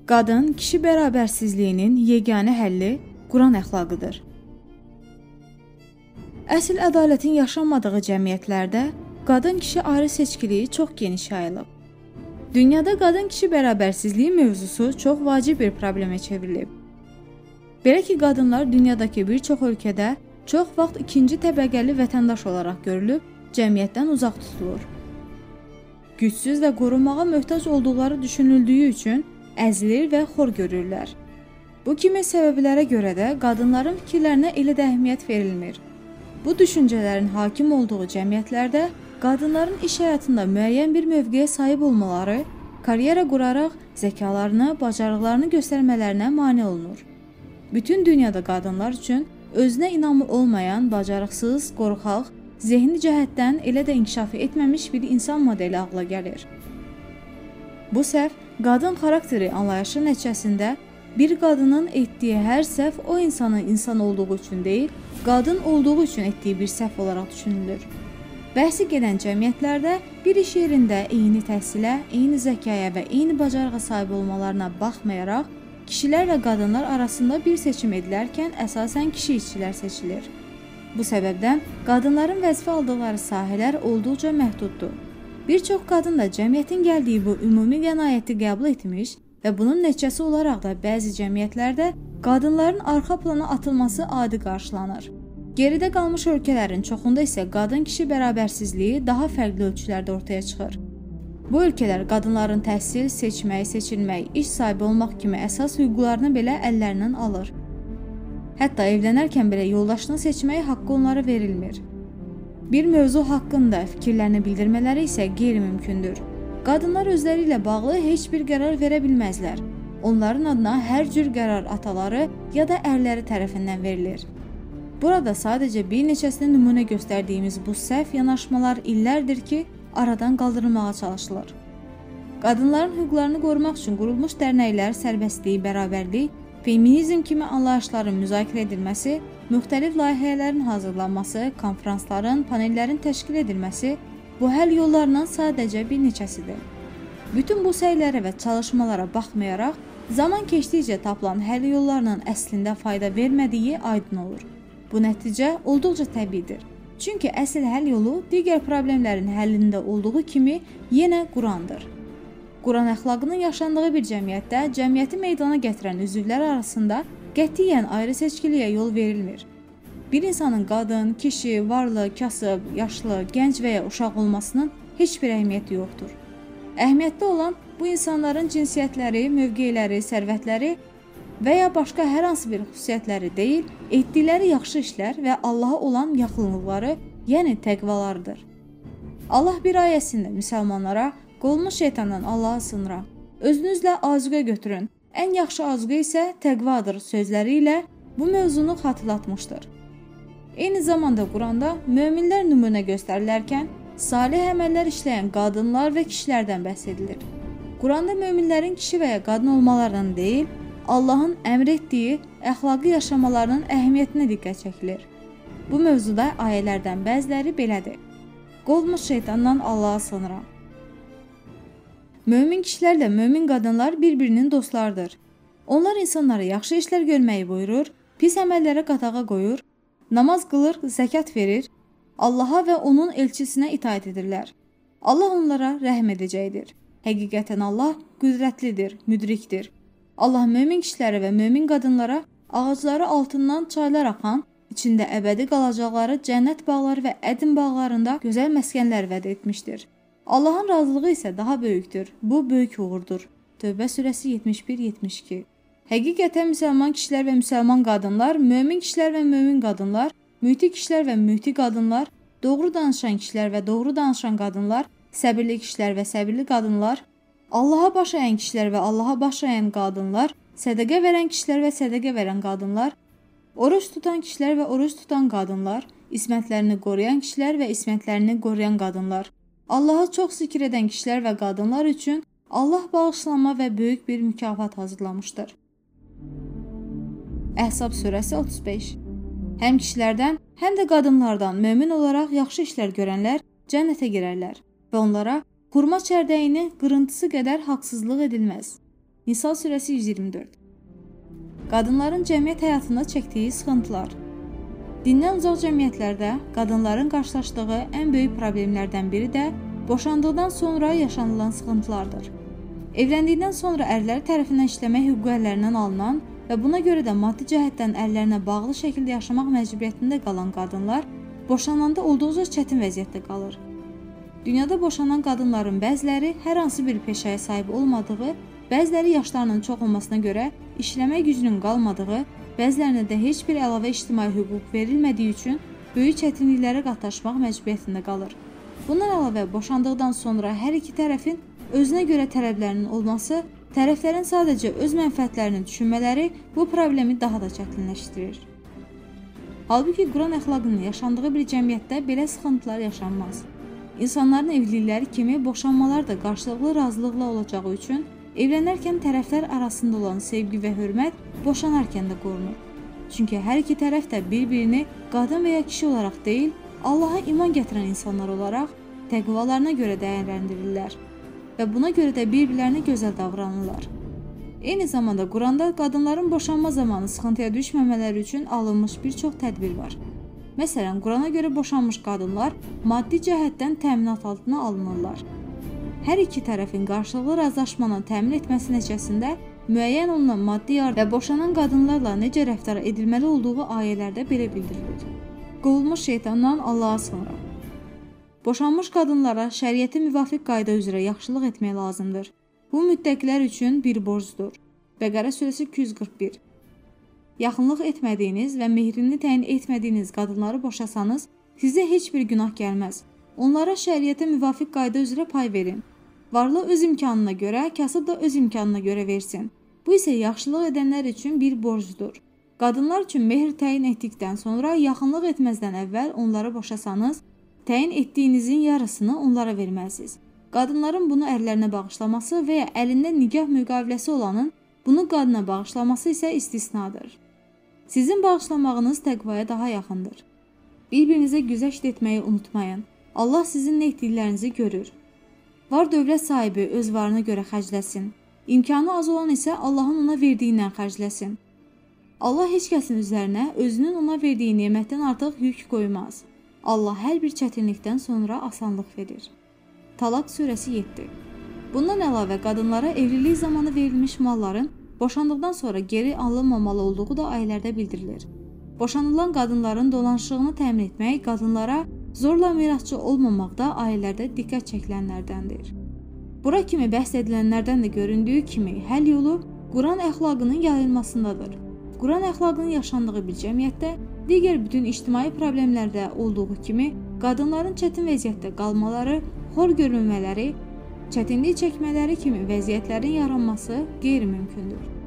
Qadın-kişi bərabərsizliyinin yeganə həlli Quran əxlaqıdır. Əsl ədalətin yaşanmadığı cəmiyyətlərdə qadın-kişi ayrı seçkiliyi çox geniş yayılıb. Dünyada qadın-kişi bərabərsizliyi mövzusu çox vacib bir problemə çevrilib. Belə ki, qadınlar dünyadakı bir çox ölkədə çox vaxt ikinci təbəqəli vətəndaş olaraq görülüb, cəmiyyətdən uzaq tutulur. Gücsüz və qorunmağa möhtac olduqları düşünüldüyü üçün əzilir və xor görürlər. Bu kimi səbəblərə görə də qadınların fikirlərinə elə də əhəmiyyət verilmir. Bu düşüncələrin hakim olduğu cəmiyyətlərdə qadınların iş həyatında müəyyən bir mövqeyə sahib olmaları, karyera quraraq zəkalarını, bacarıqlarını göstərmələrinə mane olunur. Bütün dünyada qadınlar üçün özünə inamı olmayan, bacarıqsız, qorxaq, zehni cəhətdən elə də inkişaf etməmiş bir insan modeli ağla gəlir. Bu səhv qadın xarakteri anlayışı nəticəsində bir qadının etdiyi hər səhv o insanın insan olduğu üçün deyil, qadın olduğu üçün etdiyi bir səhv olaraq düşünülür. Bəhsi gedən cəmiyyətlərdə bir iş yerində eyni təhsilə, eyni zəkaya və eyni bacarığa sahib olmalarına baxmayaraq, kişilər və qadınlar arasında bir seçim edilərkən əsasən kişi işçilər seçilir. Bu səbəbdən qadınların vəzifə aldıqları sahələr olduqca məhduddur. Bir çox qadın da cəmiyyətin gəldiyi bu ümumi qənaəti qəbul etmiş və bunun nəticəsi olaraq da bəzi cəmiyyətlərdə qadınların arxa plana atılması adi qarşılanır. Geridə qalmış ölkələrin çoxunda isə qadın-kişi bərabərsizliyi daha fərqli ölçülərdə ortaya çıxır. Bu ölkələr qadınların təhsil, seçmək, seçilmək, iş sahibi olmaq kimi əsas hüquqlarını belə əllərindən alır. Hətta evlənərkən belə yoldaşını seçməyə haqqı onlara verilmir. Bir mövzu haqqında fikirlərini bildirmələri isə qeyri-mümkündür. Qadınlar özləri ilə bağlı heç bir qərar verə bilməzlər. Onların adına hər cür qərar ataları ya da ərləri tərəfindən verilir. Burada sadəcə bir neçəsini nümunə göstərdiyimiz bu səhv yanaşmalar illərdir ki, aradan qaldırılmağa çalışılır. Qadınların hüquqlarını qorumaq üçün qurulmuş dərnəklər sərbəstlik, bərabərlik, feminizm kimi anlayışların müzakirə edilməsi, müxtəlif layihələrin hazırlanması, konferansların, panellərin təşkil edilməsi bu həll yollarından sadəcə bir neçəsidir. Bütün bu səylərə və çalışmalara baxmayaraq, zaman keçdikcə tapılan həll yollarının əslində fayda vermədiyi aydın olur. Bu nəticə olduqca təbiidir. Çünki əsl həll yolu digər problemlərin həllində olduğu kimi yenə Qurandır. Quran əxlaqının yaşandığı bir cəmiyyətdə cəmiyyəti meydana gətirən üzvlər arasında qətiyyən ayrı seçkiliyə yol verilmir. Bir insanın qadın, kişi, varlı, kasıb, yaşlı, gənc və ya uşaq olmasının heç bir əhəmiyyəti yoxdur. Əhəmiyyətli olan bu insanların cinsiyyətləri, mövqeləri, sərvətləri və ya başqa hər hansı bir xüsusiyyətləri deyil, etdikləri yaxşı işlər və Allaha olan yaxınlıqları, yəni təqvalarıdır. Allah bir ayəsində müsəlmanlara qolmuş şeytandan Allaha sığınıram. Özünüzlə azuqə götürün. Ən yaxşı azuqə isə təqvadır sözləri ilə bu mövzunu xatırlatmışdır. Eyni zamanda Quranda möminlər nümunə göstərilərkən salih əməllər işləyən qadınlar və kişilərdən bəhs edilir. Quranda möminlərin kişi və ya qadın olmalarından deyil, Allahın əmr etdiyi əxlaqi yaşamalarının əhəmiyyətinə diqqət çəkilir. Bu mövzuda ayələrdən bəziləri belədir. Qolmuş şeytandan Allaha sığınıram. Mömin kişilərlə mömin qadınlar bir-birinin dostlarıdır. Onlar insanlara yaxşı işlər görməyi buyurur, pis əməllərə qadağa qoyur, namaz qılır, zəkat verir, Allaha və onun elçisinə itaət edirlər. Allah onlara rəhm edəcəkdir. Həqiqətən Allah qüdrətlidir, müdrikdir. Allah mömin kişilərə və mömin qadınlara ağacları altından çaylar axan, içində əbədi qalacaqları cənnət bağları və ədin bağlarında gözəl məskənlər vəd etmişdir. Allahın razılığı isə daha böyükdür. Bu böyük uğurdur. Tövbə surəsi 71-72. Həqiqətən müsəlman kişilər və müsəlman qadınlar, mömin kişilər və mömin qadınlar, müti kişilər və müti qadınlar, doğru danışan kişilər və doğru danışan qadınlar, səbirli kişilər və səbirli qadınlar, Allaha baş əyən kişilər və Allaha baş əyən qadınlar, sədəqə verən kişilər və sədəqə verən qadınlar, oruç tutan kişilər və oruç tutan qadınlar, ismətlərini qoruyan kişilər və ismətlərini qoruyan qadınlar, Allaha çox zikr edən kişilər və qadınlar üçün Allah bağışlanma və böyük bir mükafat hazırlamışdır. Əhzab surəsi 35. Həm kişilərdən, həm də qadınlardan mömin olaraq yaxşı işlər görənlər cənnətə girərlər və onlara xurma çərdəyinin qırıntısı qədər haqsızlıq edilməz. Nisa surəsi 124. Qadınların cəmiyyət həyatında çəkdiyi sıxıntılar. Dindən uzaq cəmiyyətlərdə qadınların qarşılaşdığı ən böyük problemlərdən biri də boşandıqdan sonra yaşanılan sıxıntılardır. Evləndikdən sonra ərləri tərəfindən işləmək hüququ əllərindən alınan və buna görə də maddi cəhətdən əllərinə bağlı şəkildə yaşamaq məcburiyyətində qalan qadınlar boşananda olduqca çətin vəziyyətdə qalır. Dünyada boşanan qadınların bəziləri hər hansı bir peşəyə sahib olmadığı, bəziləri yaşlarının çox olmasına görə işləmək gücünün qalmadığı, bəzilərinə də heç bir əlavə ictimai hüquq verilmədiyi üçün böyük çətinliklərə qatlaşmaq məcburiyyətində qalır. Bundan əlavə, boşandıqdan sonra hər iki tərəfin özünə görə tələblərinin olması, tərəflərin sadəcə öz mənfəətlərini düşünmələri bu problemi daha da çətinləşdirir. Halbuki Quran əxlaqının yaşandığı bir cəmiyyətdə belə sıxıntılar yaşanmaz. İnsanların evlilikləri kimi boşanmalar da qarşılıqlı razılıqla olacağı üçün evlənərkən tərəflər arasında olan sevgi və hörmət boşanarkən də qorunur. Çünki hər iki tərəf də bir-birini qadın və ya kişi olaraq deyil, Allaha iman gətirən insanlar olaraq təqvalarına görə dəyərləndirirlər və buna görə də bir-birlərinə gözəl davranırlar. Eyni zamanda Quranda qadınların boşanma zamanı sıxıntıya düşməmələri üçün alınmış bir çox tədbir var. Məsələn, Qurana görə boşanmış qadınlar maddi cəhətdən təminat altına alınırlar. Hər iki tərəfin qarşılıqlı razılaşmanı təmin etməsi nəticəsində müəyyən olunan maddi yardım və boşanan qadınlarla necə rəftar edilməli olduğu ayələrdə belə bildirilir. Qovulmuş şeytandan Allaha sığınırıq. Boşanmış qadınlara şəriəti müvafiq qayda üzrə yaxşılıq etmək lazımdır. Bu müttəqilər üçün bir borcdur. Bəqərə surəsi 241. Yaxınlıq etmədiyiniz və mehrini təyin etmədiyiniz qadınları boşasanız, sizə heç bir günah gəlməz. Onlara şəriətə müvafiq qayda üzrə pay verin. Varlı öz imkanına görə, kasıb da öz imkanına görə versin. Bu isə yaxşılıq edənlər üçün bir borcdur. Qadınlar üçün mehr təyin etdikdən sonra yaxınlıq etməzdən əvvəl onları boşasanız, təyin etdiyinizin yarısını onlara verməlisiniz. Qadınların bunu ərlərinə bağışlaması və ya əlində nikah müqaviləsi olanın bunu qadına bağışlaması isə istisnadır. Sizin bağışlamağınız təqvaya daha yaxındır. Bir-birinizə güzəşt etməyi unutmayın. Allah sizin nə etdiklərinizi görür. Var dövlət sahibi öz varına görə xərcləsin. İmkanı az olan isə Allahın ona verdiyindən xərcləsin. Allah heç kəsin üzərinə özünün ona verdiyi nemətdən artıq yük qoymaz. Allah hər bir çətinlikdən sonra asanlıq verir. Talaq surəsi 7. Bundan əlavə qadınlara evlilik zamanı verilmiş malların boşandıqdan sonra geri alınmamalı olduğu da ayələrdə bildirilir. Boşanılan qadınların dolanışığını təmin etmək, qadınlara zorla mirasçı olmamaq da ayələrdə diqqət çəkilənlərdəndir. Bura kimi bəhs edilənlərdən də göründüyü kimi həll yolu Quran əxlaqının yayılmasındadır. Quran əxlaqının yaşandığı bir cəmiyyətdə digər bütün ictimai problemlərdə olduğu kimi qadınların çətin vəziyyətdə qalmaları, xor görülmələri, çətinlik çəkmələri kimi vəziyyətlərin yaranması qeyri-mümkündür.